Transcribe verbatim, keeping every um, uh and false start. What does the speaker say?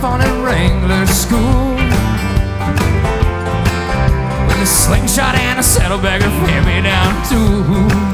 on at Wrangler School, with a slingshot and a saddlebagger fed me down too.